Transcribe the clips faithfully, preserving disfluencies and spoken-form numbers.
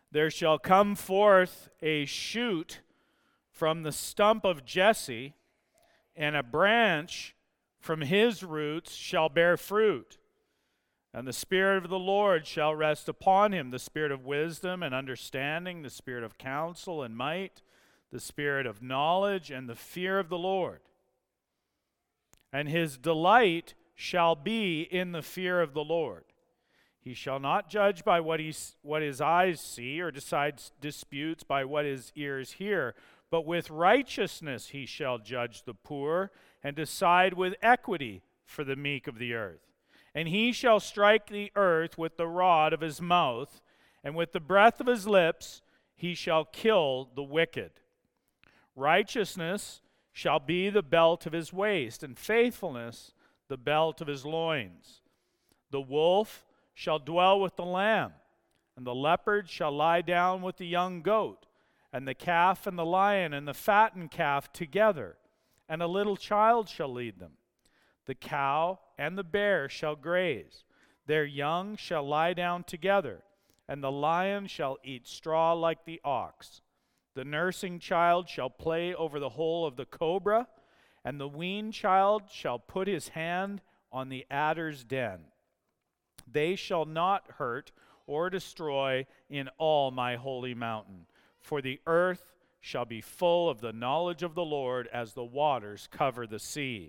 There shall come forth a shoot from the stump of Jesse, and a branch from his roots shall bear fruit. And the Spirit of the Lord shall rest upon him, the Spirit of wisdom and understanding, the Spirit of counsel and might, the Spirit of knowledge and the fear of the Lord. And his delight shall be in the fear of the Lord. He shall not judge by what, he, what his eyes see, or decide disputes by what his ears hear, but with righteousness he shall judge the poor, and decide with equity for the meek of the earth. And he shall strike the earth with the rod of his mouth, and with the breath of his lips he shall kill the wicked. Righteousness shall be the belt of his waist, and faithfulness the belt of his loins. The wolf shall dwell with the lamb, and the leopard shall lie down with the young goat, and the calf and the lion and the fattened calf together, and a little child shall lead them. The cow and the bear shall graze, their young shall lie down together, and the lion shall eat straw like the ox. The nursing child shall play over the hole of the cobra, and the weaned child shall put his hand on the adder's den. They shall not hurt or destroy in all my holy mountain, for the earth shall be full of the knowledge of the Lord as the waters cover the sea.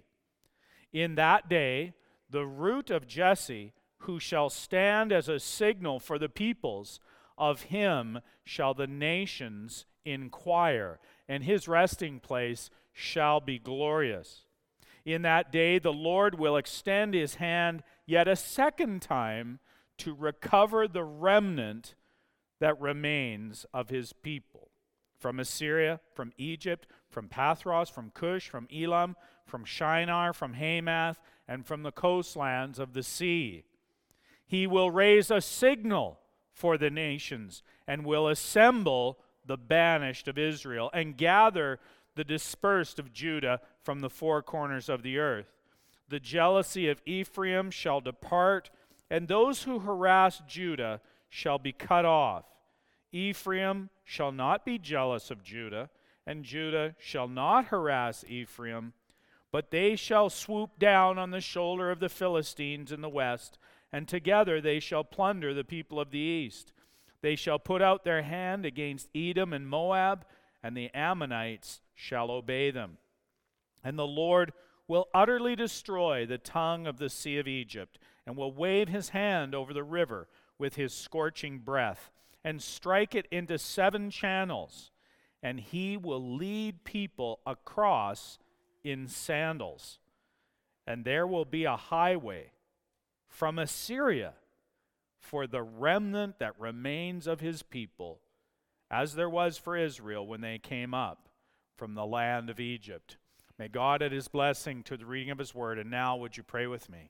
In that day, the root of Jesse, who shall stand as a signal for the peoples, of him shall the nations inquire, and his resting place shall be glorious. In that day the Lord will extend his hand yet a second time to recover the remnant that remains of his people. From Assyria, from Egypt, from Pathros, from Cush, from Elam, from Shinar, from Hamath, and from the coastlands of the sea. He will raise a signal for the nations, and will assemble the banished of Israel, and gather the dispersed of Judah from the four corners of the earth. The jealousy of Ephraim shall depart, and those who harass Judah shall be cut off. Ephraim shall not be jealous of Judah, and Judah shall not harass Ephraim, but they shall swoop down on the shoulder of the Philistines in the west, and together they shall plunder the people of the east. They shall put out their hand against Edom and Moab, and the Ammonites shall obey them. And the Lord will utterly destroy the tongue of the sea of Egypt, and will wave his hand over the river with his scorching breath, and strike it into seven channels, and he will lead people across in sandals. And there will be a highway from Assyria for the remnant that remains of his people, as there was for Israel when they came up from the land of Egypt. May God add his blessing to the reading of his word. And now would you pray with me?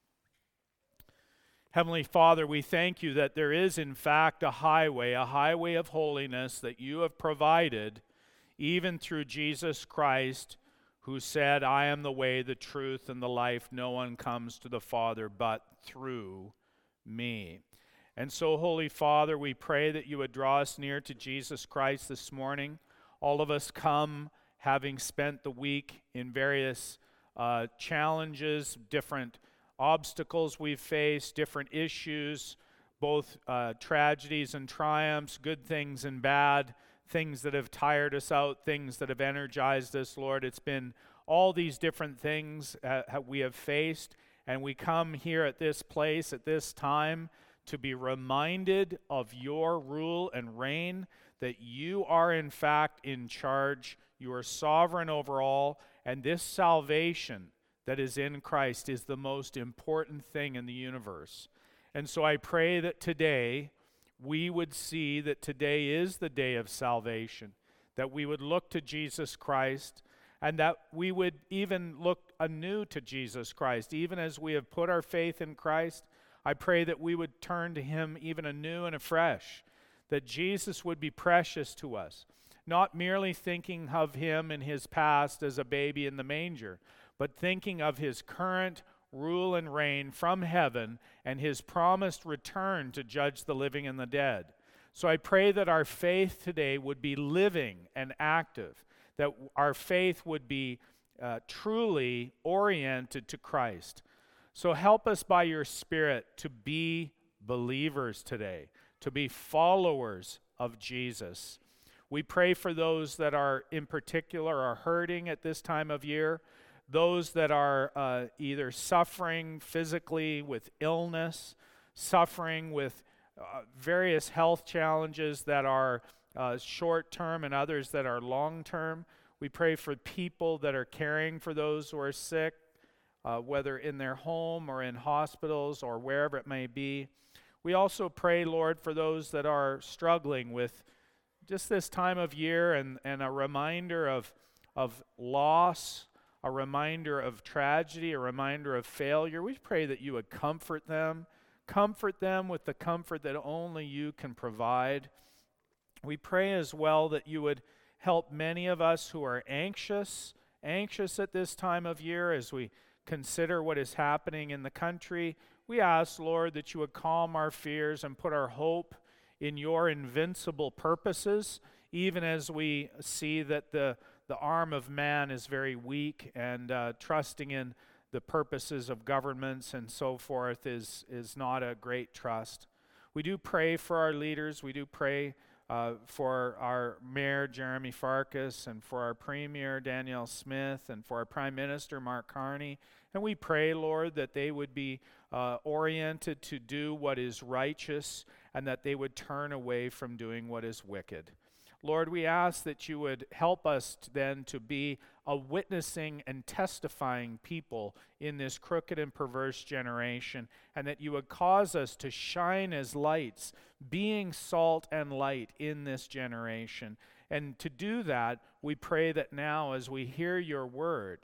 Heavenly Father, we thank you that there is in fact a highway, a highway of holiness that you have provided even through Jesus Christ, who said, I am the way, the truth, and the life. No one comes to the Father but through me. And so, Holy Father, we pray that you would draw us near to Jesus Christ this morning. All of us come having spent the week in various uh, challenges, different obstacles we've faced, different issues, both uh, tragedies and triumphs, good things and bad, things that have tired us out, things that have energized us, Lord. It's been all these different things uh, we have faced, and we come here at this place, at this time, to be reminded of your rule and reign, that you are in fact in charge, you are sovereign over all, and this salvation that is in Christ is the most important thing in the universe. And so I pray that today we would see that today is the day of salvation, that we would look to Jesus Christ, and that we would even look anew to Jesus Christ. Even as we have put our faith in Christ, I pray that we would turn to him even anew and afresh, that Jesus would be precious to us, not merely thinking of him in his past as a baby in the manger, but thinking of his current rule and reign from heaven and his promised return to judge the living and the dead. So I pray that our faith today would be living and active, that our faith would be uh, truly oriented to Christ. So help us by your Spirit to be believers today, to be followers of Jesus. We pray for those that are in particular are hurting at this time of year, those that are uh, either suffering physically with illness, suffering with uh, various health challenges that are uh, short-term and others that are long-term. We pray for people that are caring for those who are sick, uh, whether in their home or in hospitals or wherever it may be. We also pray, Lord, for those that are struggling with just this time of year and, and a reminder of, of loss, a reminder of tragedy, a reminder of failure. We pray that you would comfort them, comfort them with the comfort that only you can provide. We pray as well that you would help many of us who are anxious, anxious at this time of year as we consider what is happening in the country. We ask, Lord, that you would calm our fears and put our hope in your invincible purposes, even as we see that the, the arm of man is very weak, and uh, trusting in the purposes of governments and so forth is, is not a great trust. We do pray for our leaders. We do pray uh, for our Mayor, Jeremy Farkas, and for our Premier, Danielle Smith, and for our Prime Minister, Mark Carney. And we pray, Lord, that they would be uh, oriented to do what is righteous and that they would turn away from doing what is wicked. Lord, we ask that you would help us to then to be a witnessing and testifying people in this crooked and perverse generation, and that you would cause us to shine as lights, being salt and light in this generation. And to do that, we pray that now as we hear your word,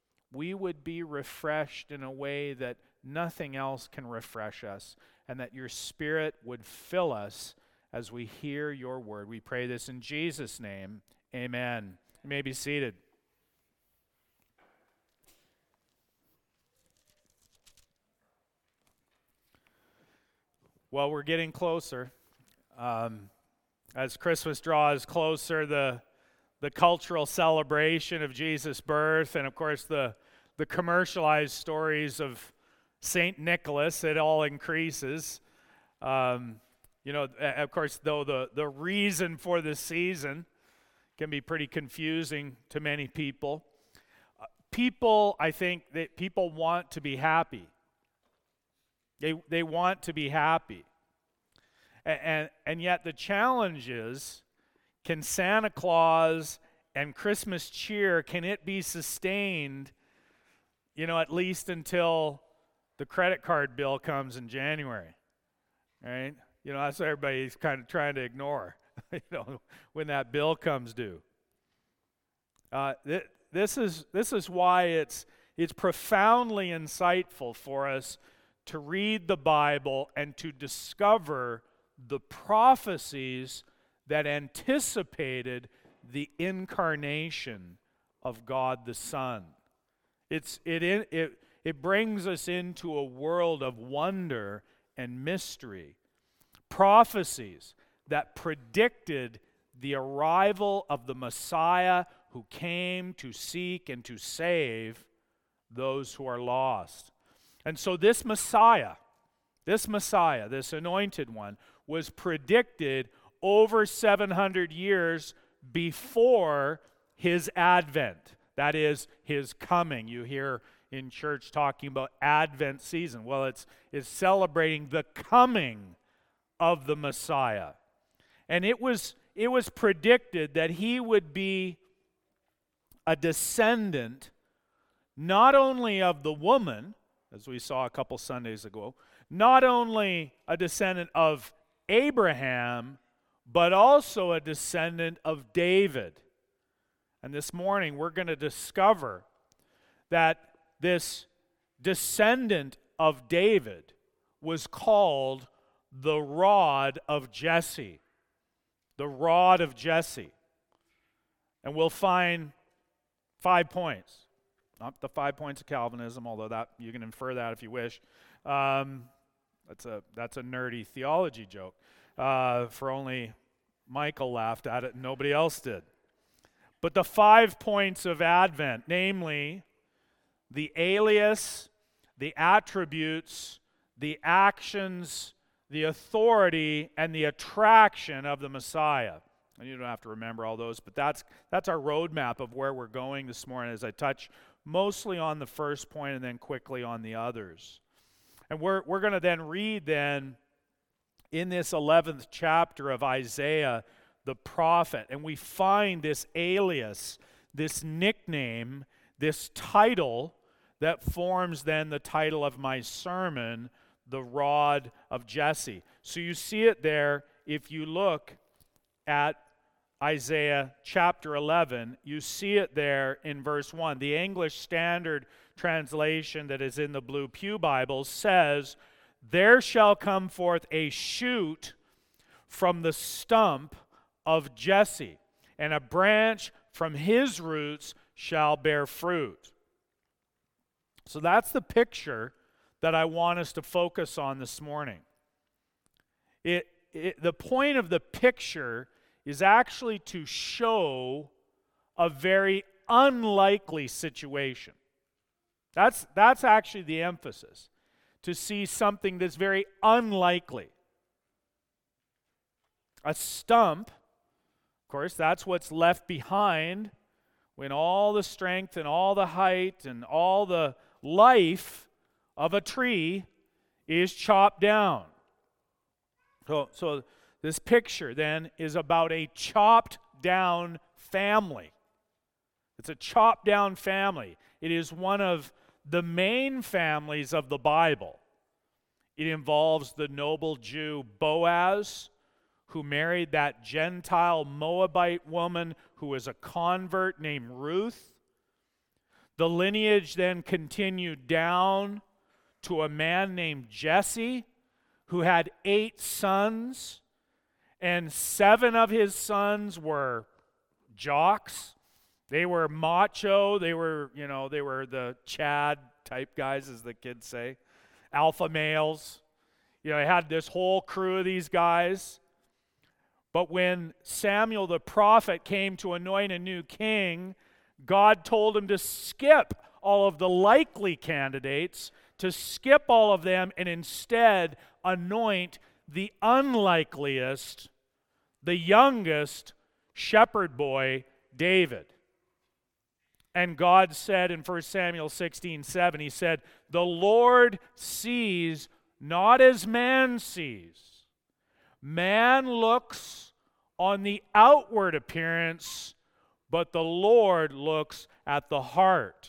we would be refreshed in a way that nothing else can refresh us, and that your Spirit would fill us as we hear your word. We pray this in Jesus' name. Amen. You may be seated. Well, we're getting closer. Um, as Christmas draws closer, the the cultural celebration of Jesus' birth, and of course the the commercialized stories of Saint Nicholas, it all increases. Um, you know, of course, though the, the reason for this season can be pretty confusing to many people. Uh, people, I think that people want to be happy. They they want to be happy. And, and, and yet the challenge is, can Santa Claus and Christmas cheer, can it be sustained, you know, at least until the credit card bill comes in January, right? You know, that's what everybody's kind of trying to ignore, you know, when that bill comes due. Uh, th- this is this is why it's it's profoundly insightful for us to read the Bible and to discover the prophecies that anticipated the incarnation of God the Son. It's it it it brings us into a world of wonder and mystery. Prophecies that predicted the arrival of the Messiah who came to seek and to save those who are lost. And so this Messiah, this Messiah, this anointed one, was predicted over seven hundred years before his advent. That is, his coming. You hear in church talking about Advent season. Well, it's, it's celebrating the coming of the Messiah. And it was it was predicted that he would be a descendant not only of the woman, as we saw a couple Sundays ago, not only a descendant of Abraham, but also a descendant of David. And this morning we're going to discover that this descendant of David was called the rod of Jesse. The rod of Jesse. And we'll find five points. Not the five points of Calvinism, although that you can infer that if you wish. Um, that's a that's a nerdy theology joke. uh, for only Michael laughed at it and nobody else did. But the five points of Advent, namely the alias, the attributes, the actions, the authority, and the attraction of the Messiah. And you don't have to remember all those, but that's that's our roadmap of where we're going this morning as I touch mostly on the first point and then quickly on the others. And we're we're going to then read then in this eleventh chapter of Isaiah the prophet, and we find this alias, this nickname, this title that forms then the title of my sermon, The Rod of Jesse. So you see it there if you look at Isaiah chapter eleven. You see it there in verse one. The English Standard Translation that is in the Blue Pew Bible says, "There shall come forth a shoot from the stump of Jesse, and a branch from his roots shall bear fruit." So that's the picture that I want us to focus on this morning. It, it, the point of the picture is actually to show a very unlikely situation. That's, that's actually the emphasis, to see something that's very unlikely. A stump, of course, that's what's left behind when all the strength and all the height and all the life of a tree is chopped down. So, so this picture then is about a chopped down family. It's a chopped down family. It is one of the main families of the Bible. It involves the noble Jew Boaz, who married that Gentile Moabite woman who was a convert named Ruth. The lineage then continued down to a man named Jesse, who had eight sons, and seven of his sons were jocks. They were macho. They were, you know, they were the Chad type guys, as the kids say, alpha males. You know, they had this whole crew of these guys. But when Samuel the prophet came to anoint a new king, God told him to skip all of the likely candidates, to skip all of them, and instead anoint the unlikeliest, the youngest shepherd boy, David. And God said in First Samuel sixteen seven, he said, "The Lord sees not as man sees. Man looks on the outward appearance, but the Lord looks at the heart."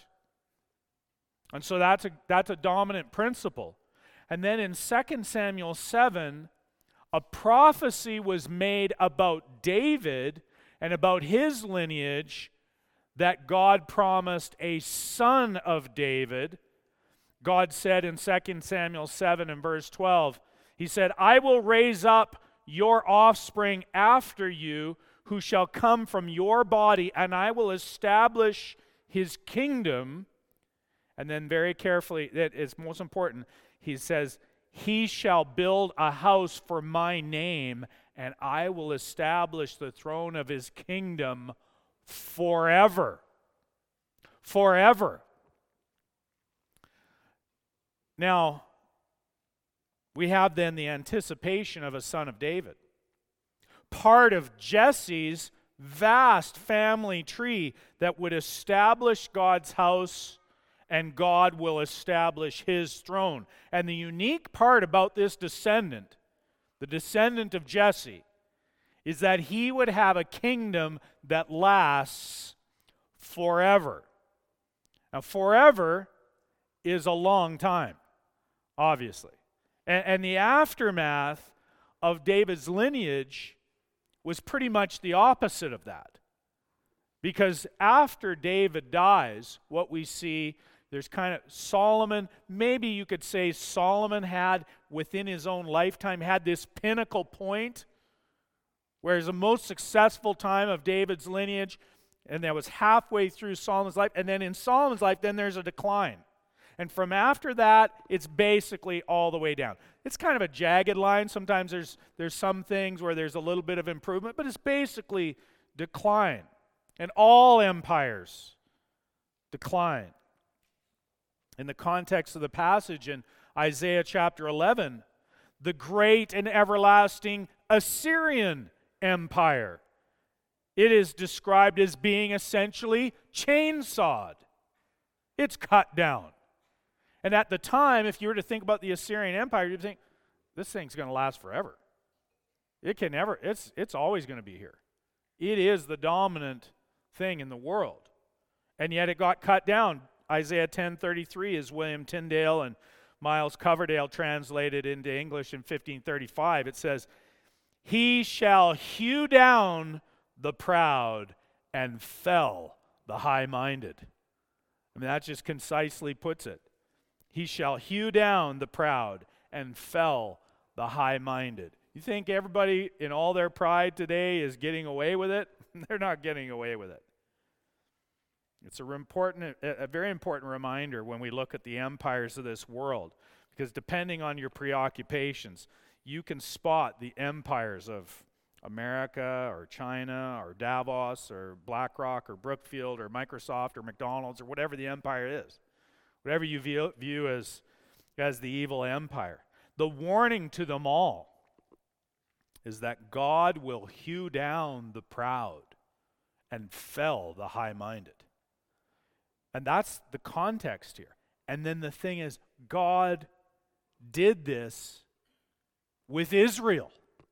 And so that's a, that's a dominant principle. And then in Second Samuel seven, a prophecy was made about David and about his lineage, that God promised a son of David. God said in Second Samuel seven and verse twelve, he said, "I will raise up your offspring after you, who shall come from your body, and I will establish his kingdom." And then very carefully, that is most important, he says, "He shall build a house for my name, and I will establish the throne of his kingdom forever." Forever. Now, we have then the anticipation of a son of David. Part of Jesse's vast family tree that would establish God's house, and God will establish his throne. And the unique part about this descendant, the descendant of Jesse, is that he would have a kingdom that lasts forever. Now, forever is a long time, obviously. And, and the aftermath of David's lineage was pretty much the opposite of that. Because after David dies, what we see, there's kind of Solomon, maybe you could say Solomon had, within his own lifetime, had this pinnacle point, whereas the most successful time of David's lineage, and that was halfway through Solomon's life, and then in Solomon's life, then there's a decline. And from after that, it's basically all the way down. It's kind of a jagged line. Sometimes there's there's some things where there's a little bit of improvement, but it's basically decline. And all empires decline. In the context of the passage in Isaiah chapter eleven, the great and everlasting Assyrian Empire, it is described as being essentially chainsawed. It's cut down. And at the time, if you were to think about the Assyrian Empire, you'd think, this thing's going to last forever. It can never, it's, it's always going to be here. It is the dominant thing in the world. And yet it got cut down. Isaiah ten thirty-three is William Tyndale and Miles Coverdale translated into English in fifteen thirty-five. It says, "He shall hew down the proud and fell the high-minded." I mean, that just concisely puts it. He shall hew down the proud and fell the high-minded. You think everybody in all their pride today is getting away with it? They're not getting away with it. It's a, important, a very important reminder when we look at the empires of this world, because depending on your preoccupations, you can spot the empires of America or China or Davos or BlackRock or Brookfield or Microsoft or McDonald's or whatever the empire is, whatever you view, view as, as the evil empire. The warning to them all is that God will hew down the proud and fell the high-minded. And that's the context here. And then the thing is, God did this with Israel.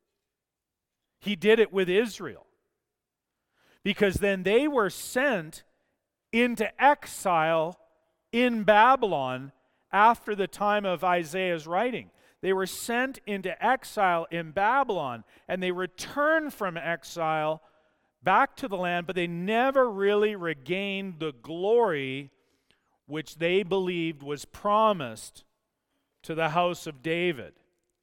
He did it with Israel. Because then they were sent into exile in Babylon after the time of Isaiah's writing. They were sent into exile in Babylon, and they returned from exile back to the land, but they never really regained the glory which they believed was promised to the house of David.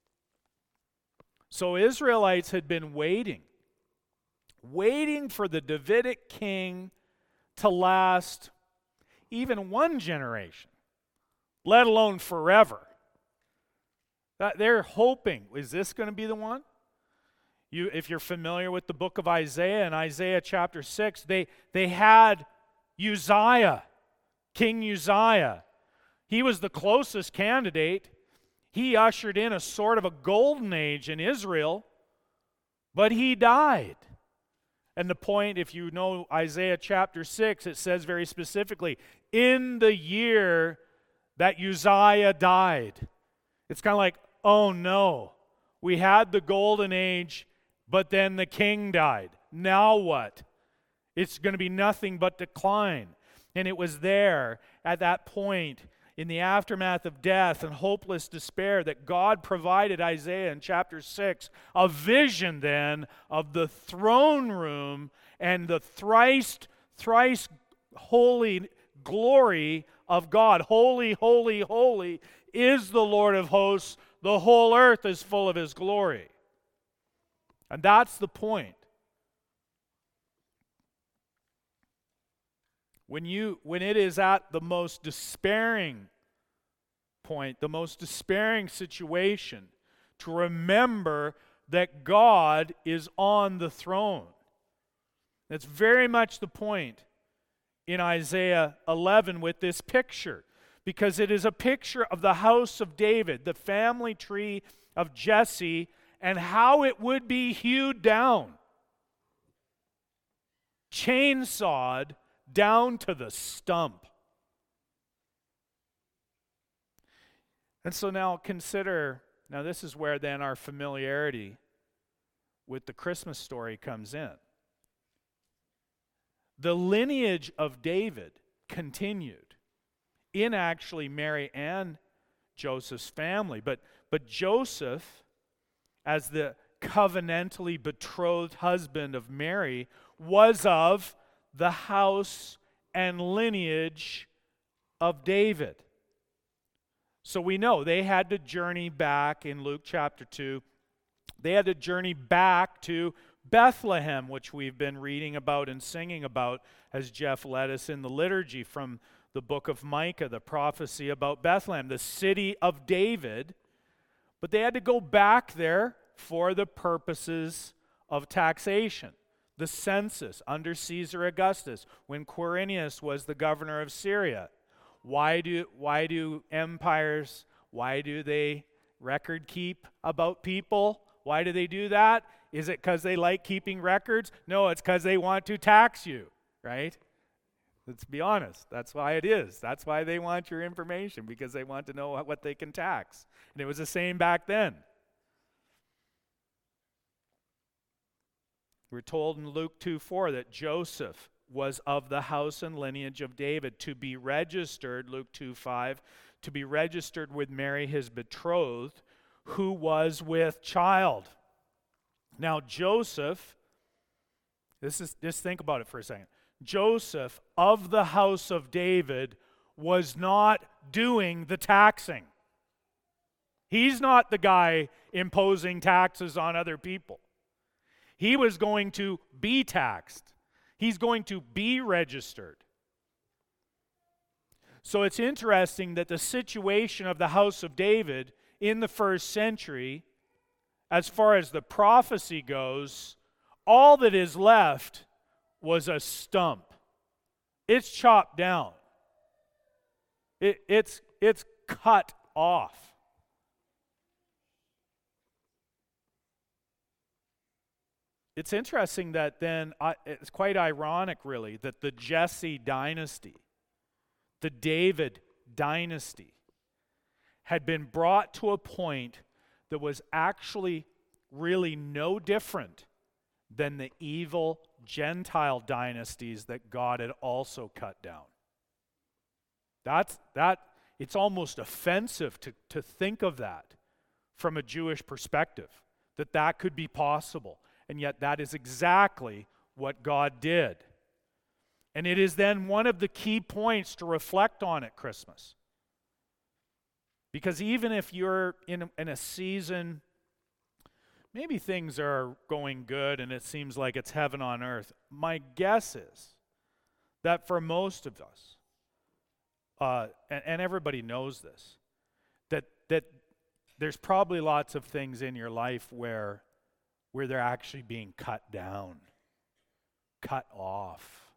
So Israelites had been waiting, waiting for the Davidic king to last even one generation, let alone forever. That they're hoping, is this going to be the one? You, if you're familiar with the book of Isaiah, in Isaiah chapter six, they, they had Uzziah, King Uzziah. He was the closest candidate. He ushered in a sort of a golden age in Israel, but he died. And the point, if you know Isaiah chapter six, it says very specifically, in the year that Uzziah died. It's kind of like, oh no, we had the golden age, but then the king died. Now what? It's going to be nothing but decline. And it was there at that point in the aftermath of death and hopeless despair that God provided Isaiah in chapter six a vision then of the throne room and the thrice, thrice holy glory of God. Holy, holy, holy is the Lord of hosts. The whole earth is full of his glory. And that's the point. When you when it is at the most despairing point, the most despairing situation, to remember that God is on the throne. That's very much the point in Isaiah eleven with this picture, because it is a picture of the house of David, the family tree of Jesse, and how it would be hewed down, chainsawed down to the stump. And so now consider, now this is where then our familiarity with the Christmas story comes in. The lineage of David continued in actually Mary and Joseph's family. But, but Joseph, as the covenantally betrothed husband of Mary, was of the house and lineage of David. So we know they had to journey back in Luke chapter two. They had to journey back to Bethlehem, which we've been reading about and singing about as Jeff led us in the liturgy from the book of Micah, the prophecy about Bethlehem, the city of David. But they had to go back there for the purposes of taxation. The census under Caesar Augustus, when Quirinius was the governor of Syria. Why do, why do empires, why do they record keep about people? Why do they do that? Is it because they like keeping records? No, it's because they want to tax you, right? Let's be honest. That's why it is. That's why they want your information, because they want to know what they can tax. And it was the same back then. We're told in Luke two four that Joseph was of the house and lineage of David, to be registered, Luke two five, to be registered with Mary his betrothed, who was with child. Now Joseph, this is just think about it for a second. Joseph of the house of David was not doing the taxing. He's not the guy imposing taxes on other people. He was going to be taxed. He's going to be registered. So it's interesting that the situation of the house of David in the first century, as far as the prophecy goes, all that is left was a stump. It's chopped down. It, it's, it's cut off. It's interesting that then, uh, it's quite ironic really, that the Jesse dynasty, the David dynasty, had been brought to a point that was actually really no different than the evil Gentile dynasties that God had also cut down. That's, that, it's almost offensive to, to think of that from a Jewish perspective, that that could be possible. And yet that is exactly what God did. And it is then one of the key points to reflect on at Christmas. Because even if you're in a, in a season, maybe things are going good and it seems like it's heaven on earth, my guess is that for most of us, uh, and, and everybody knows this, that, that there's probably lots of things in your life where where they're actually being cut down, cut off.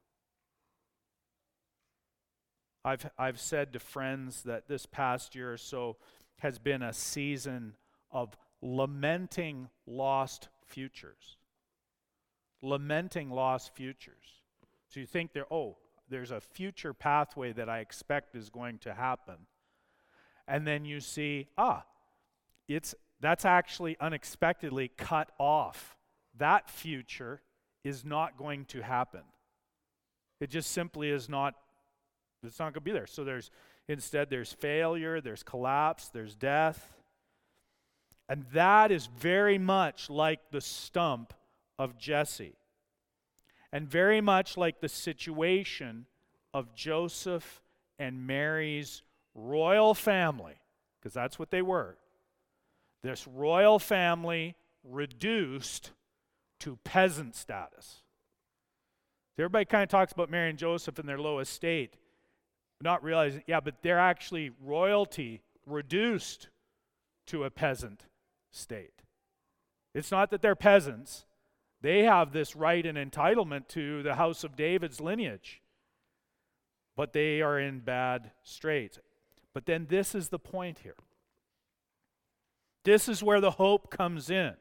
I've, I've said to friends that this past year or so has been a season of lamenting lost futures. Lamenting lost futures. So you think there, oh, there's a future pathway that I expect is going to happen. And then you see, ah, it's That's actually unexpectedly cut off. That future is not going to happen. It just simply is not, it's not going to be there. So there's, instead there's failure, there's collapse, there's death. And that is very much like the stump of Jesse. And very much like the situation of Joseph and Mary's royal family, because that's what they were. This royal family reduced to peasant status. Everybody kind of talks about Mary and Joseph in their low estate, not realizing, yeah, but they're actually royalty reduced to a peasant state. It's not that they're peasants. They have this right and entitlement to the house of David's lineage, but they are in bad straits. But then this is the point here. This is where the hope comes in.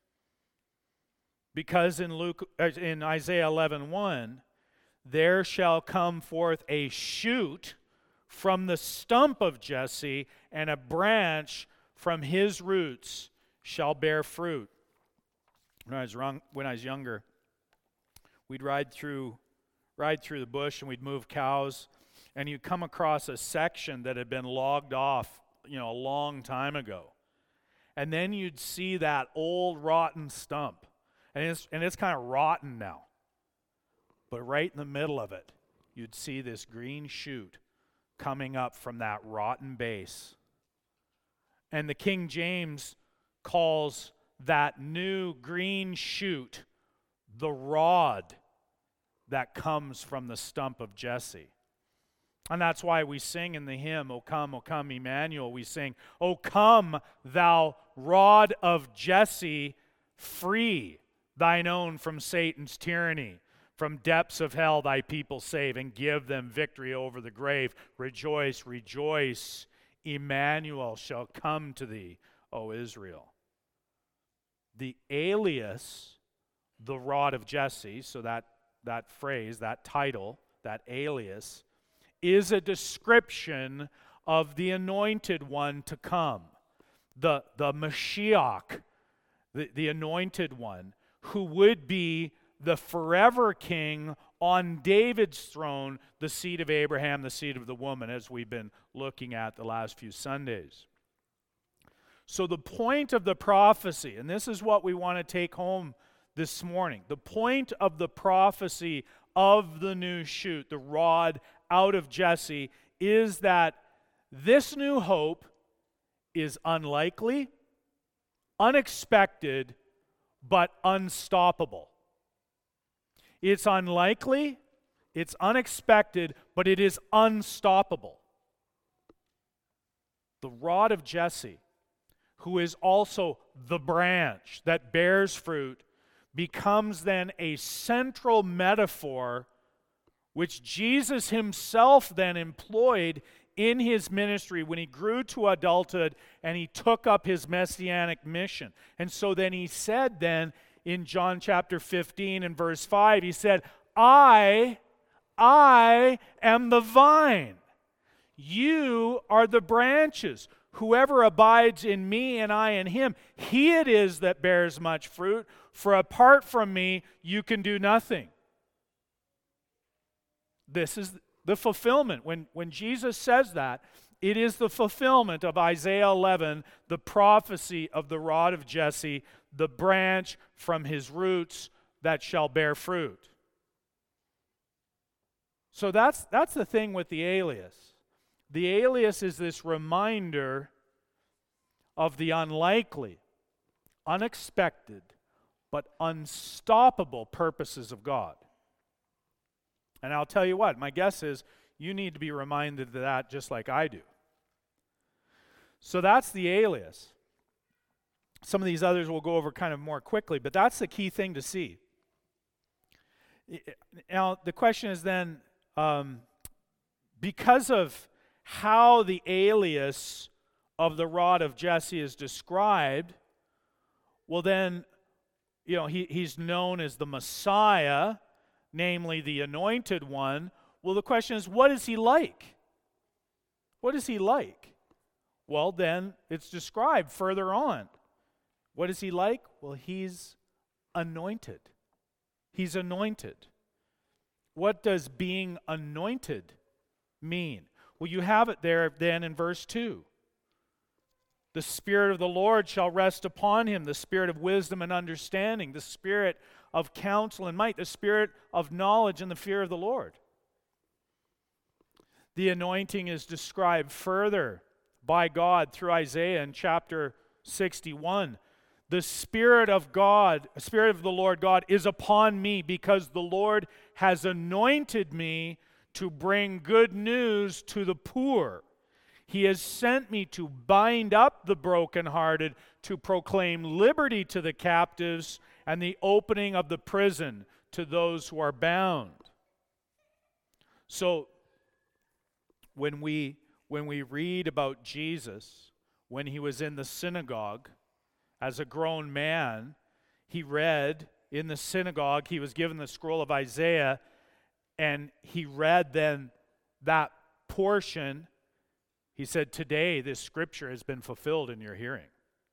Because in Luke, in Isaiah eleven one, there shall come forth a shoot from the stump of Jesse, and a branch from his roots shall bear fruit. When I was wrong, when I was younger, we'd ride through, ride through the bush, and we'd move cows, and you'd come across a section that had been logged off, you know, a long time ago. And then you'd see that old rotten stump. And it's, and it's kind of rotten now. But right in the middle of it, you'd see this green shoot coming up from that rotten base. And the King James calls that new green shoot the rod that comes from the stump of Jesse. And that's why we sing in the hymn, O come, O come, Emmanuel. We sing, O come, thou rod of Jesse, free thine own from Satan's tyranny. From depths of hell thy people save, and give them victory over the grave. Rejoice, rejoice, Emmanuel shall come to thee, O Israel. The alias, the rod of Jesse, so that, that phrase, that title, that alias, is a description of the anointed one to come, the, the Mashiach, the, the anointed one, who would be the forever king on David's throne, the seed of Abraham, the seed of the woman, as we've been looking at the last few Sundays. So the point of the prophecy, and this is what we want to take home this morning, the point of the prophecy of the new shoot, the rod out of Jesse, is that this new hope is unlikely, unexpected, but unstoppable. It's unlikely, it's unexpected, but it is unstoppable. The rod of Jesse, who is also the branch that bears fruit, becomes then a central metaphor which Jesus himself then employed in his ministry when he grew to adulthood and he took up his messianic mission. And so then he said then in John chapter fifteen and verse five, he said, I, I am the vine. You are the branches. Whoever abides in me and I in him, he it is that bears much fruit. For apart from me, you can do nothing. This is the fulfillment. When, when Jesus says that, it is the fulfillment of Isaiah eleven, the prophecy of the rod of Jesse, the branch from his roots that shall bear fruit. So that's, that's the thing with the alias. The alias is this reminder of the unlikely, unexpected, but unstoppable purposes of God. And I'll tell you what, my guess is you need to be reminded of that just like I do. So that's the alias. Some of these others we'll go over kind of more quickly, but that's the key thing to see. Now, the question is then, um, because of how the alias of the rod of Jesse is described, well then, you know, he, he's known as the Messiah, namely the anointed one. Well, the question is, what is he like? What is he like? Well, then it's described further on. What is he like? Well, he's anointed. He's anointed. What does being anointed mean? Well, you have it there then in verse two. The Spirit of the Lord shall rest upon him, the Spirit of wisdom and understanding, the Spirit of counsel and might, the Spirit of knowledge and the fear of the Lord. The anointing is described further by God through Isaiah in chapter sixty-one. The Spirit of God, the Spirit of the Lord God is upon me because the Lord has anointed me to bring good news to the poor. He has sent me to bind up the brokenhearted, to proclaim liberty to the captives, and the opening of the prison to those who are bound. So, when we, when we read about Jesus, when he was in the synagogue, as a grown man, he read in the synagogue, he was given the scroll of Isaiah, and he read then that portion. He said, today this scripture has been fulfilled in your hearing.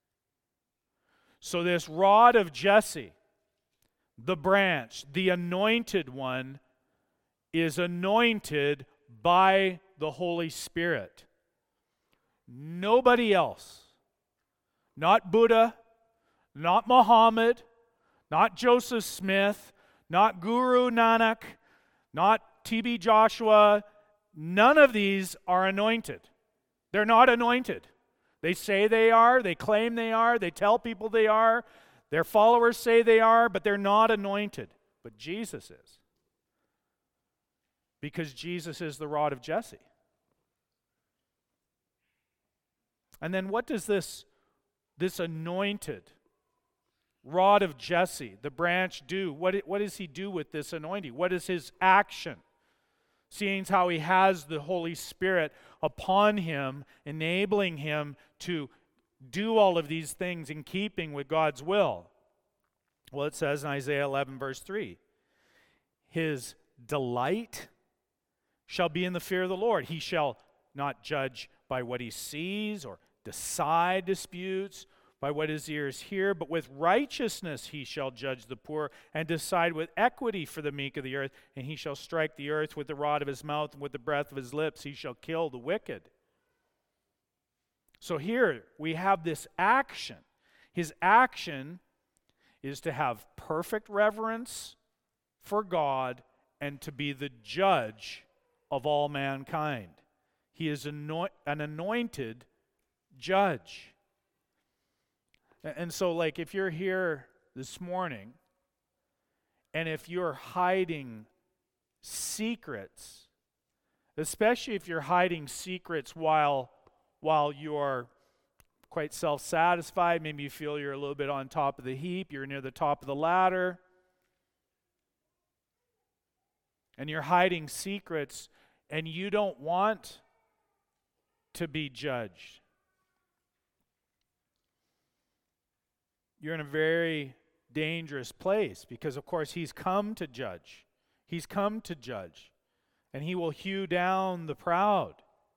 So this rod of Jesse, the branch, the anointed one, is anointed by the Holy Spirit. Nobody else. Not Buddha, not Muhammad, not Joseph Smith, not Guru Nanak, not T B Joshua. None of these are anointed. They're not anointed. They say they are, they claim they are, they tell people they are, their followers say they are, but they're not anointed. But Jesus is. because Jesus is the rod of Jesse. And then what does this, this anointed rod of Jesse, the branch, do? What, what does he do with this anointing? What is his action? Seeing how he has the Holy Spirit upon him, enabling him to do all of these things in keeping with God's will. Well, it says in Isaiah eleven, verse three, his delight shall be in the fear of the Lord. He shall not judge by what he sees or decide disputes by what his ears hear, but with righteousness he shall judge the poor and decide with equity for the meek of the earth. And he shall strike the earth with the rod of his mouth, and with the breath of his lips he shall kill the wicked. So here we have this action. His action is to have perfect reverence for God and to be the judge of all mankind. He is anoint- an anointed judge. And so, like, if you're here this morning, and if you're hiding secrets, especially if you're hiding secrets while, while you're quite self-satisfied, maybe you feel you're a little bit on top of the heap, you're near the top of the ladder, and you're hiding secrets, and you don't want to be judged, you're in a very dangerous place, because of course he's come to judge. He's come to judge, and he will hew down the proud.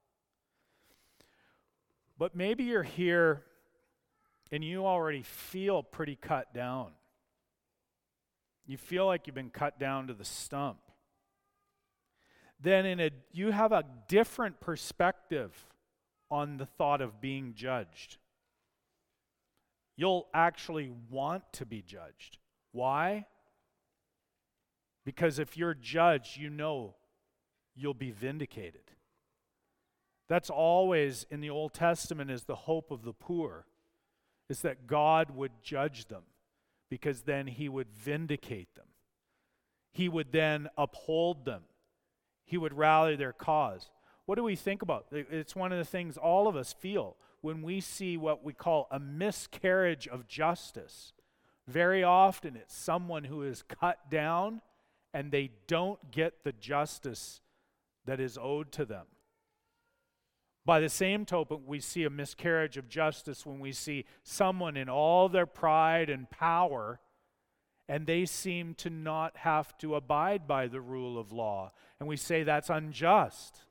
But maybe you're here and you already feel pretty cut down. You feel like you've been cut down to the stump. Then in a you have a different perspective on the thought of being judged. You'll actually want to be judged. Why? Because if you're judged, you know you'll be vindicated. That's always in the Old Testament is the hope of the poor, is that God would judge them, because then he would vindicate them. He would then uphold them. He would rally their cause. What do we think about? It's one of the things all of us feel when we see what we call a miscarriage of justice. Very often it's someone who is cut down and they don't get the justice that is owed to them. By the same token, we see a miscarriage of justice when we see someone in all their pride and power, and they seem to not have to abide by the rule of law. And we say that's unjust.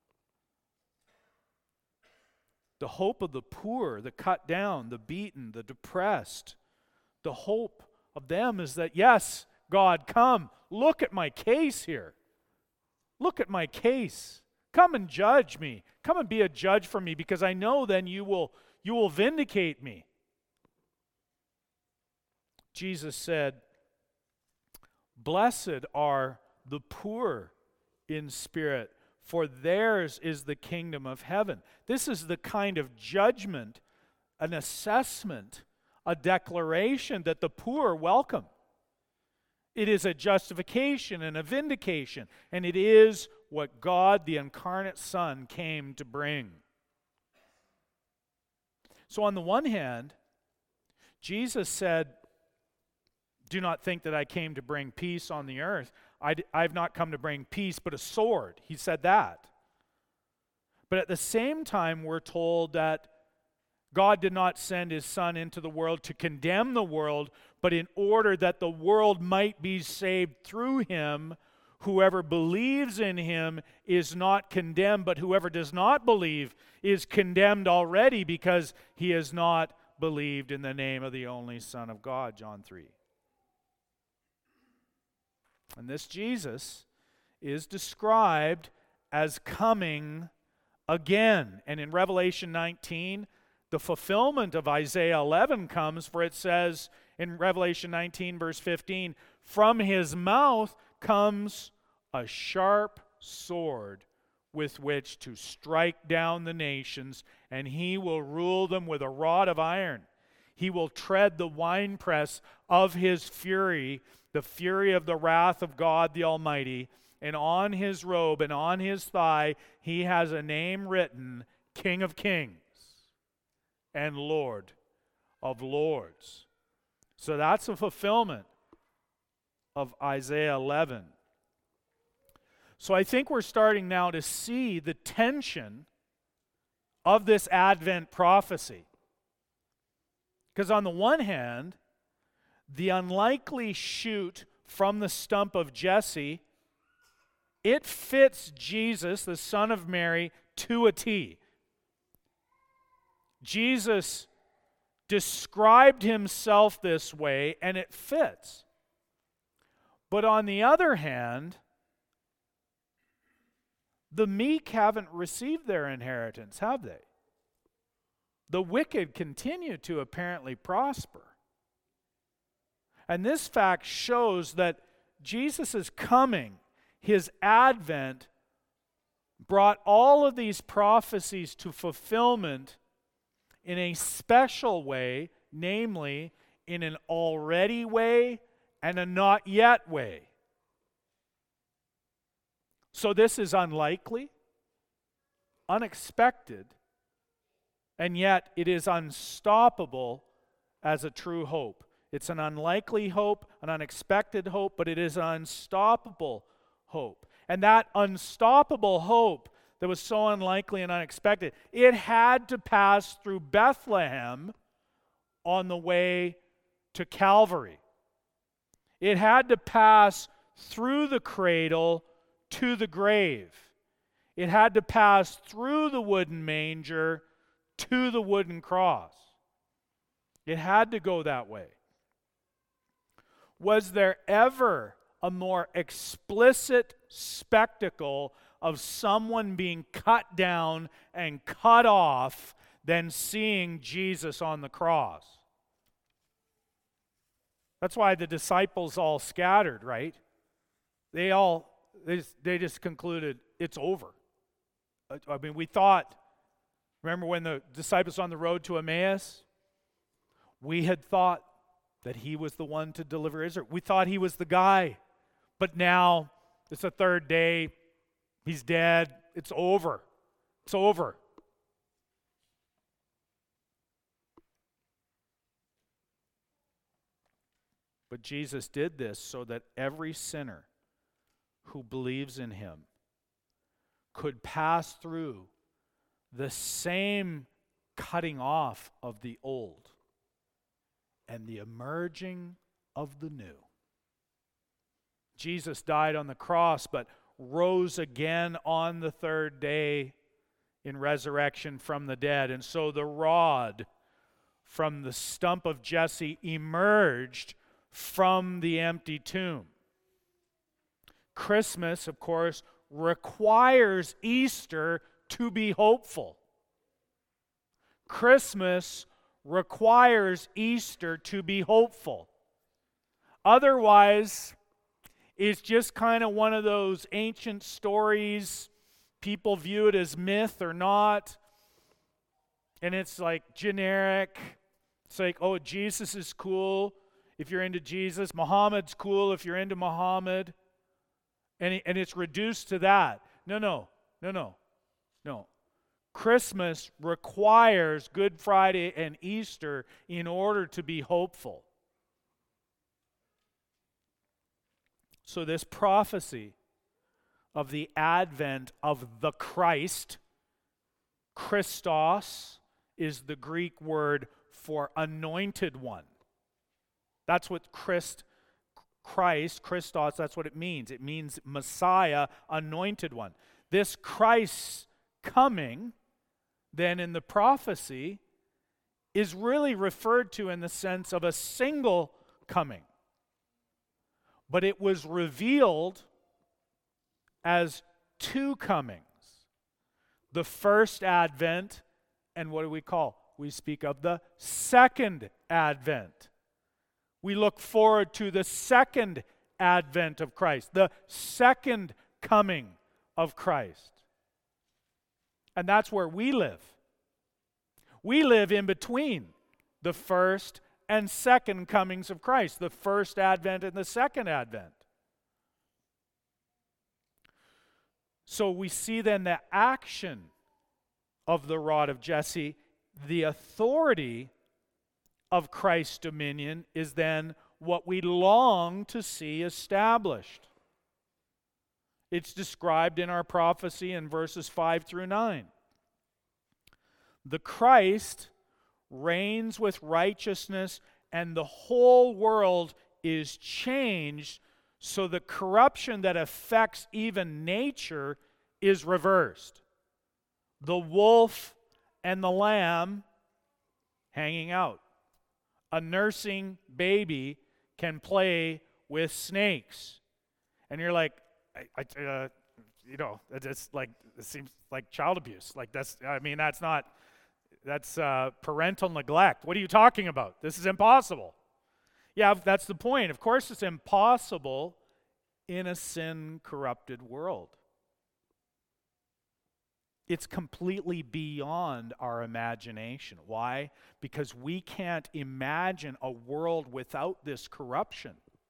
The hope of the poor, the cut down, the beaten, the depressed, the hope of them is that, yes, God, come, look at my case here. Look at my case. Come and judge me. Come and be a judge for me, because I know then you will, you will vindicate me. Jesus said, blessed are the poor in spirit, for theirs is the kingdom of heaven. This is the kind of judgment, an assessment, a declaration that the poor welcome. It is a justification and a vindication, and it is what God, the incarnate Son, came to bring. So on the one hand, Jesus said, do not think that I came to bring peace on the earth. I, I've not come to bring peace, but a sword. He said that. But at the same time, we're told that God did not send his Son into the world to condemn the world, but in order that the world might be saved through him. Whoever believes in him is not condemned, but whoever does not believe is condemned already, because he has not believed in the name of the only Son of God, John three. And this Jesus is described as coming again. And in Revelation nineteen, the fulfillment of Isaiah eleven comes, for it says in Revelation nineteen, verse fifteen, from his mouth comes a sharp sword with which to strike down the nations, and he will rule them with a rod of iron. He will tread the winepress of his fury, the fury of the wrath of God the Almighty, and on his robe and on his thigh he has a name written, King of Kings and Lord of Lords. So that's a fulfillment of Isaiah eleven. So I think we're starting now to see the tension of this Advent prophecy. Because on the one hand, the unlikely shoot from the stump of Jesse, it fits Jesus, the son of Mary, to a T. Jesus described himself this way, and it fits. But on the other hand, the meek haven't received their inheritance, have they? The wicked continue to apparently prosper. And this fact shows that Jesus' coming, his advent, brought all of these prophecies to fulfillment in a special way, namely in an already way and a not yet way. So this is unlikely, unexpected, and yet it is unstoppable as a true hope. It's an unlikely hope, an unexpected hope, but it is an unstoppable hope. And that unstoppable hope that was so unlikely and unexpected, it had to pass through Bethlehem on the way to Calvary. It had to pass through the cradle to the grave. It had to pass through the wooden manger to the wooden cross. It had to go that way. Was there ever a more explicit spectacle of someone being cut down and cut off than seeing Jesus on the cross? That's why the disciples all scattered, right? They all, they just, they just concluded, it's over. I mean, we thought, remember when the disciples on the road to Emmaus? We had thought that he was the one to deliver Israel. We thought he was the guy. But now, it's the third day, he's dead, it's over. It's over. But Jesus did this so that every sinner who believes in him could pass through the same cutting off of the old and the emerging of the new. Jesus died on the cross, but rose again on the third day in resurrection from the dead. And so the rod from the stump of Jesse emerged from the empty tomb. Christmas, of course, requires Easter to be hopeful. Christmas requires Easter to be hopeful. Otherwise, it's just kind of one of those ancient stories. People view it as myth or not. And it's like generic. It's like, oh, Jesus is cool if you're into Jesus. Muhammad's cool if you're into Muhammad. And, and it's reduced to that. No, no, no, no, no. Christmas requires Good Friday and Easter in order to be hopeful. So this prophecy of the advent of the Christ, Christos, is the Greek word for anointed one. That's what Christ, Christ, Christos, that's what it means. It means Messiah, anointed one. This Christ's coming, then in the prophecy, is really referred to in the sense of a single coming. But it was revealed as two comings. The first advent, and what do we call? We speak of the second advent. We look forward to the second advent of Christ, the second coming of Christ. And that's where we live. We live in between the first and second comings of Christ, the first advent and the second advent. So we see then the action of the rod of Jesse, the authority of Christ's dominion is then what we long to see established. It's described in our prophecy in verses five through nine. The Christ reigns with righteousness, and the whole world is changed, so the corruption that affects even nature is reversed. The wolf and the lamb hanging out. A nursing baby can play with snakes. And you're like, I, I, uh, you know, it's like, it seems like child abuse. Like that's, I mean, that's not, that's uh, parental neglect. What are you talking about? This is impossible. Yeah, that's the point. Of course it's impossible in a sin-corrupted world. It's completely beyond our imagination. Why? Because we can't imagine a world without this corruption.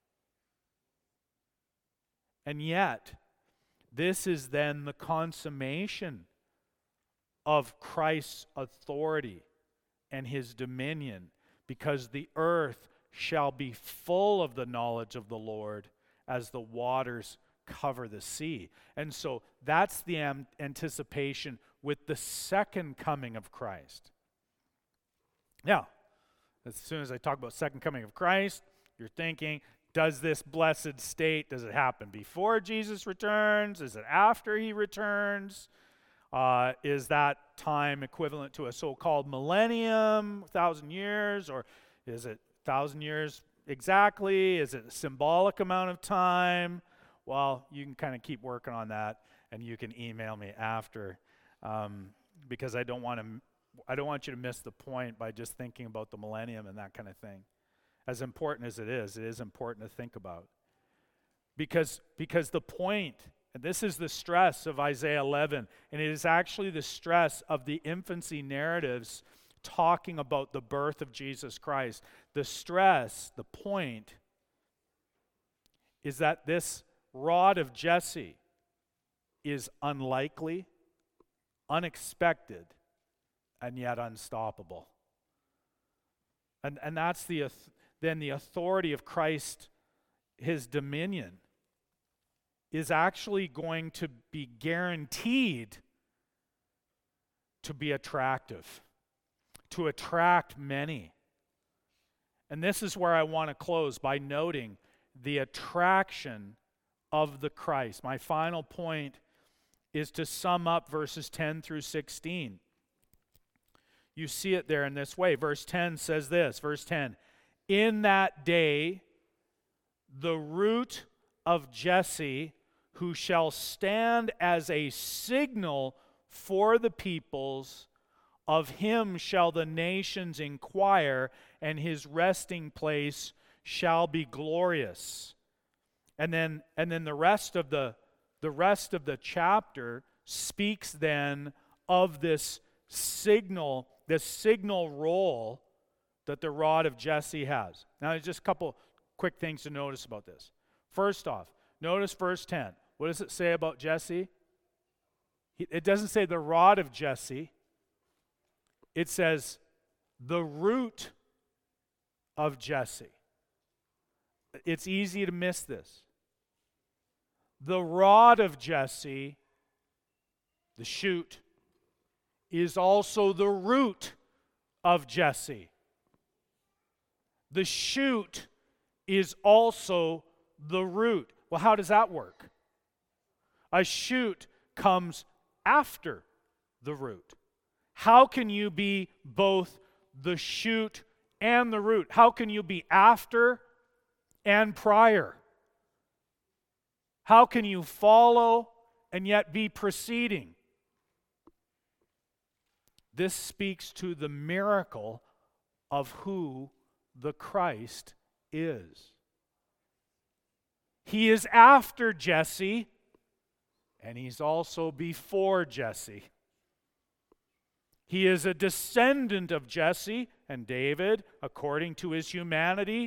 And yet, this is then the consummation of Christ's authority and his dominion, because the earth shall be full of the knowledge of the Lord as the waters cover the sea. And so that's the am- anticipation with the second coming of Christ. Now, as soon as I talk about second coming of Christ, you're thinking, does this blessed state, does it happen before Jesus returns? Is it after he returns? Uh, is that time equivalent to a so-called millennium, a thousand years? Or is it a thousand years exactly? Is it a symbolic amount of time? Well, you can kind of keep working on that, and you can email me after, um, because I don't want to. I don't want you to miss the point by just thinking about the millennium and that kind of thing. As important as it is, it is important to think about, because because the point, and this is the stress of Isaiah eleven, and it is actually the stress of the infancy narratives talking about the birth of Jesus Christ. The stress, the point, is that this rod of Jesse is unlikely, unexpected, and yet unstoppable. And, and that's the then the authority of Christ, his dominion, is actually going to be guaranteed to be attractive, to attract many. And this is where I want to close by noting the attraction of the Christ. My final point is to sum up verses ten through sixteen. You see it there in this way. Verse ten says this, verse ten, in that day the root of Jesse, who shall stand as a signal for the peoples, of him shall the nations inquire, and his resting place shall be glorious. And then and then the rest of the the rest of the chapter speaks then of this signal, this signal role that the rod of Jesse has. Now there's just a couple quick things to notice about this. First off, notice verse ten. What does it say about Jesse? It doesn't say the rod of Jesse. It says the root of Jesse. It's easy to miss this. The rod of Jesse, the shoot, is also the root of Jesse. The shoot is also the root. Well, how does that work? A shoot comes after the root. How can you be both the shoot and the root? How can you be after and prior? How can you follow and yet be preceding? This speaks to the miracle of who the Christ is. He is after Jesse, and he's also before Jesse. He is a descendant of Jesse and David according to his humanity,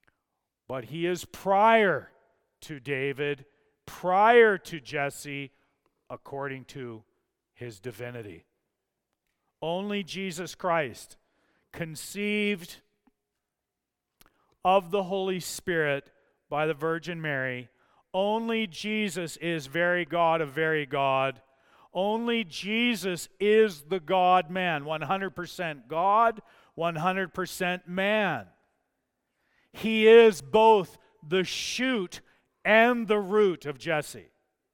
but he is prior to David, prior to Jesse, according to his divinity. Only Jesus Christ, conceived of the Holy Spirit by the Virgin Mary, only Jesus is very God of very God. Only Jesus is the God-man, one hundred percent God, one hundred percent man. He is both the shoot and the root of Jesse.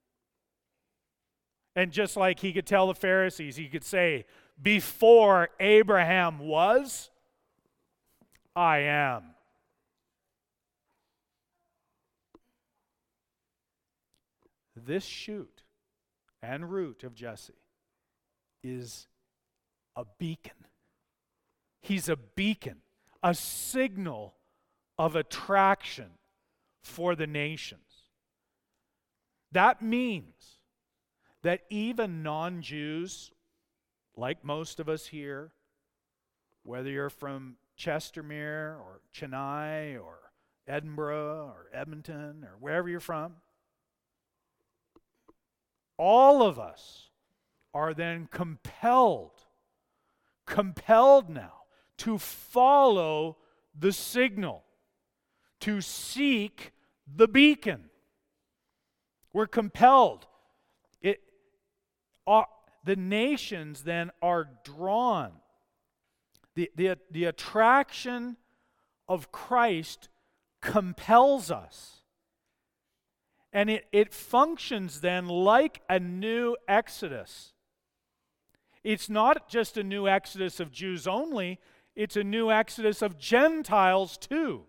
And just like he could tell the Pharisees, he could say, before Abraham was, I am. This shoot and root of Jesse is a beacon. He's a beacon, a signal of attraction for the nations. That means that even non-Jews, like most of us here, whether you're from Chestermere or Chennai or Edinburgh or Edmonton or wherever you're from, all of us are then compelled, compelled now to follow the signal, to seek the beacon. We're compelled. It, uh, the nations then are drawn. The, the, the attraction of Christ compels us. And it, it functions then like a new exodus. It's not just a new exodus of Jews only, it's a new exodus of Gentiles too.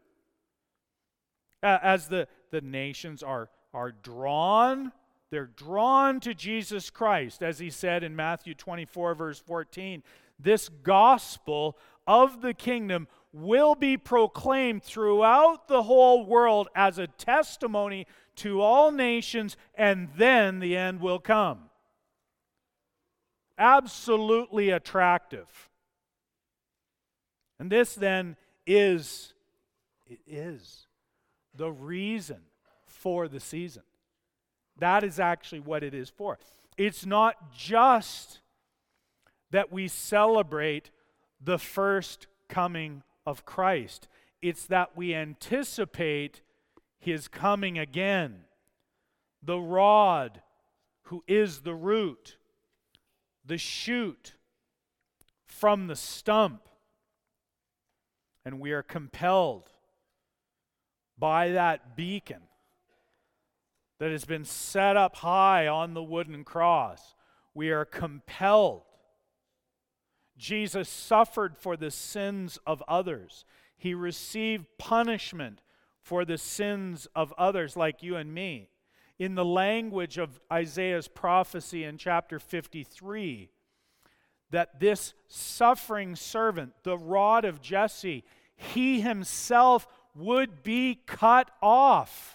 As the, the nations are, are drawn, they're drawn to Jesus Christ. As he said in Matthew twenty-four, verse fourteen, this gospel of the kingdom will be proclaimed throughout the whole world as a testimony to all nations, and then the end will come. Absolutely attractive. And this then is, it is the reason for the season. That is actually what it is for. It's not just that we celebrate the first coming of Christ. It's that we anticipate his coming again. The rod, who is the root, the shoot from the stump. And we are compelled by that beacon that has been set up high on the wooden cross. We are compelled. Jesus suffered for the sins of others. He received punishment for the sins of others like you and me. In the language of Isaiah's prophecy in chapter fifty-three, that this suffering servant, the rod of Jesse, he himself would be cut off.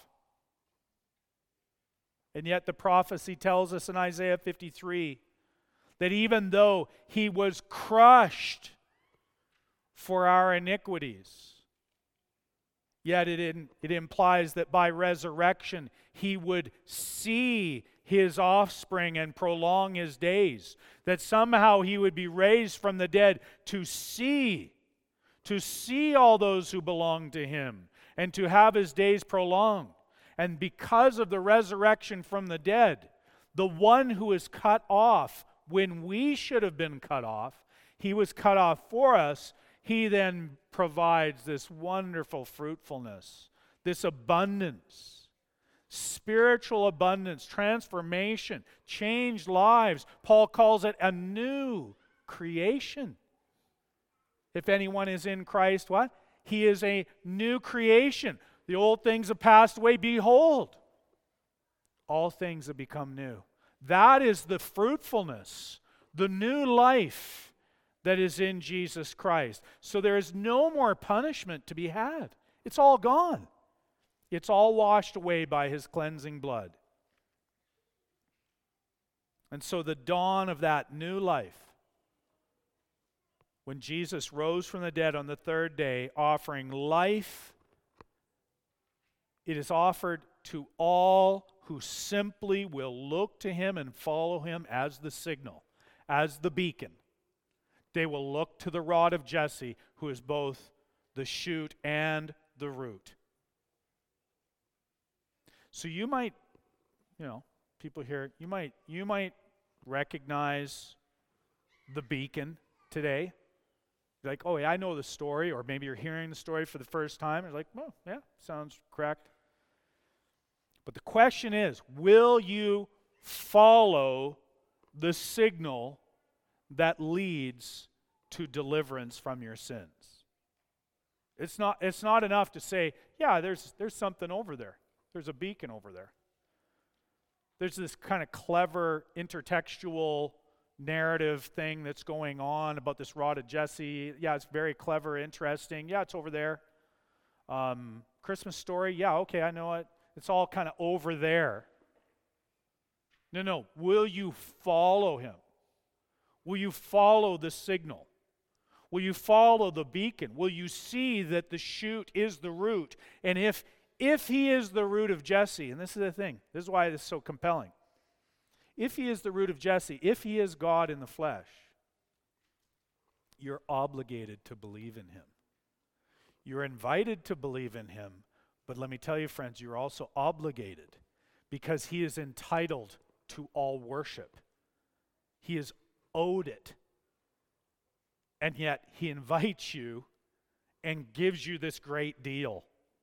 And yet the prophecy tells us in Isaiah fifty-three that even though he was crushed for our iniquities, yet it, in, it implies that by resurrection he would see his offspring and prolong his days. That somehow he would be raised from the dead to see, to see all those who belong to him and to have his days prolonged. And because of the resurrection from the dead, the one who is cut off when we should have been cut off, he was cut off for us. He then provides this wonderful fruitfulness, this abundance, spiritual abundance, transformation, changed lives. Paul calls it a new creation. If anyone is in Christ, what? He is a new creation. The old things have passed away. Behold, all things have become new. That is the fruitfulness, the new life that is in Jesus Christ. So there is no more punishment to be had. It's all gone. It's all washed away by his cleansing blood. And so the dawn of that new life, when Jesus rose from the dead on the third day, offering life, it is offered to all who simply will look to him and follow him as the signal, as the beacon. They will look to the rod of Jesse, who is both the shoot and the root. So you might, you know, people here, you might you might recognize the beacon today. Like, oh, yeah, I know the story, or maybe you're hearing the story for the first time. It's like, well, yeah, sounds correct. But the question is, will you follow the signal that leads to deliverance from your sins? It's not, it's not enough to say, yeah, there's, there's something over there. There's a beacon over there. There's this kind of clever intertextual narrative thing that's going on about this rod of Jesse. Yeah, it's very clever, interesting. Yeah, it's over there. Um, Christmas story. Yeah, okay, I know it. It's all kind of over there. No, no. Will you follow him? Will you follow the signal? Will you follow the beacon? Will you see that the shoot is the root? And if if he is the root of Jesse, and this is the thing, this is why this is so compelling. If he is the root of Jesse, if he is God in the flesh, you're obligated to believe in him. You're invited to believe in him, but let me tell you, friends, you're also obligated because he is entitled to all worship. He is owed it. And yet he invites you and gives you this great deal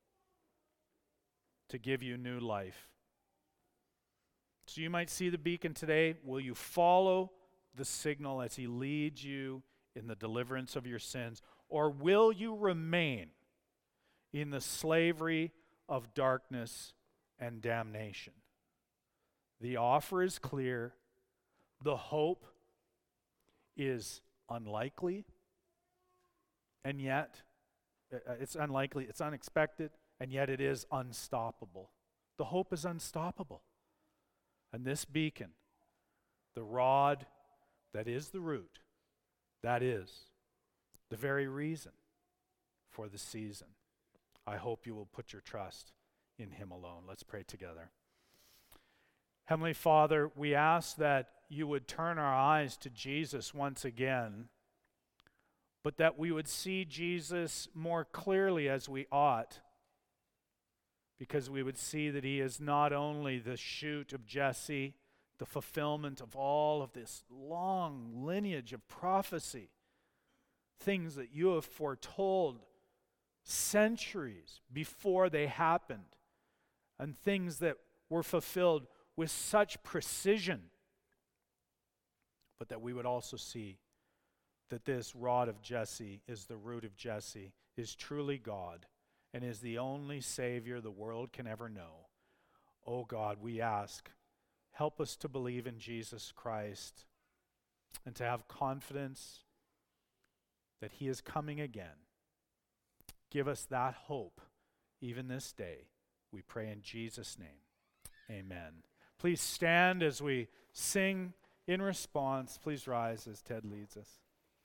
to give you new life. So you might see the beacon today. Will you follow the signal as he leads you in the deliverance of your sins? Or will you remain in the slavery of darkness and damnation? The offer is clear. The hope is unlikely. And yet, it's unlikely, it's unexpected, and yet it is unstoppable. The hope is unstoppable. And this beacon, the rod that is the root, that is the very reason for the season. I hope you will put your trust in him alone. Let's pray together. Heavenly Father, we ask that you would turn our eyes to Jesus once again, but that we would see Jesus more clearly as we ought, because we would see that he is not only the shoot of Jesse, the fulfillment of all of this long lineage of prophecy, things that you have foretold centuries before they happened, and things that were fulfilled with such precision, but that we would also see that this rod of Jesse is the root of Jesse, is truly God, and is the only Savior the world can ever know. Oh God, we ask, help us to believe in Jesus Christ and to have confidence that he is coming again. Give us that hope even this day. We pray in Jesus' name. Amen. Please stand as we sing in response. Please rise as Ted leads us.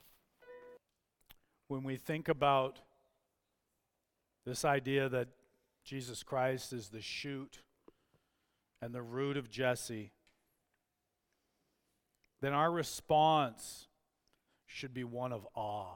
When we think about this idea that Jesus Christ is the shoot and the root of Jesse, then our response should be one of awe.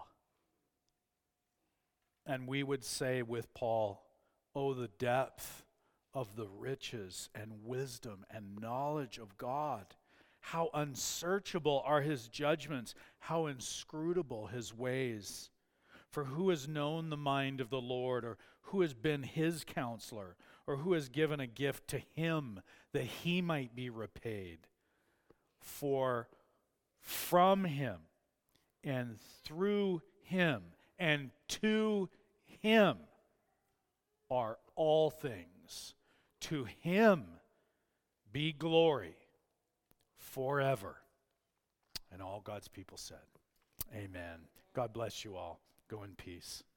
And we would say with Paul, oh, the depth of the riches and wisdom and knowledge of God. How unsearchable are his judgments, how inscrutable his ways. For who has known the mind of the Lord, or who has been his counselor, or who has given a gift to him that he might be repaid? For from him and through him and to him are all things. To him be glory forever. And all God's people said, amen. God bless you all. Go in peace.